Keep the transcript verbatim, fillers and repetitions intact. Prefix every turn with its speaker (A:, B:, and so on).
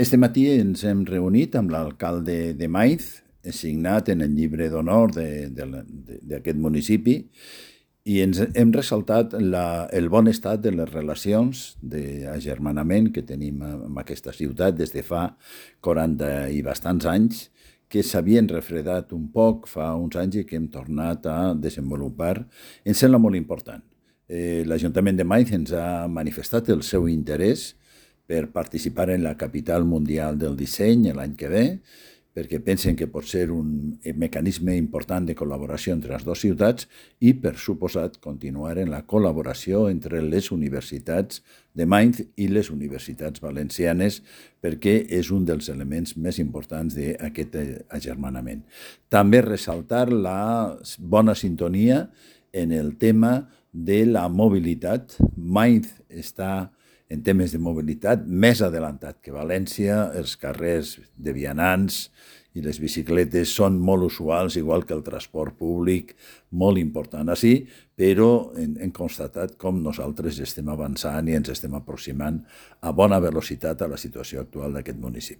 A: Este matí ens hem reunit amb l'alcalde de Maiz, signat en el llibre d'honor d'aquest municipi, i ens hem ressaltat la, el bon estat de les relacions d'agermanament que tenim amb aquesta ciutat des de fa quaranta i bastants anys, que s'havien refredat un poc fa uns anys i que hem tornat a desenvolupar. Ens sembla molt important. Eh, L'Ajuntament de Maiz ens ha manifestat el seu interès per participar en la capital mundial del disseny l'any que ve, perquè pensen que pot ser un mecanisme important de col·laboració entre les dues ciutats i, per suposat, continuar en la col·laboració entre les universitats de Maiz i les universitats valencianes, perquè és un dels elements més importants d'aquest agermanament. També ressaltar la bona sintonia en el tema de la mobilitat. Maiz està en temes de mobilitat més adelantat que València. Els carrers de vianants i les bicicletes són molt usuals, igual que el transport públic, molt important així, però hem constatat com nosaltres estem avançant i ens estem aproximant a bona velocitat a la situació actual d'aquest municipi.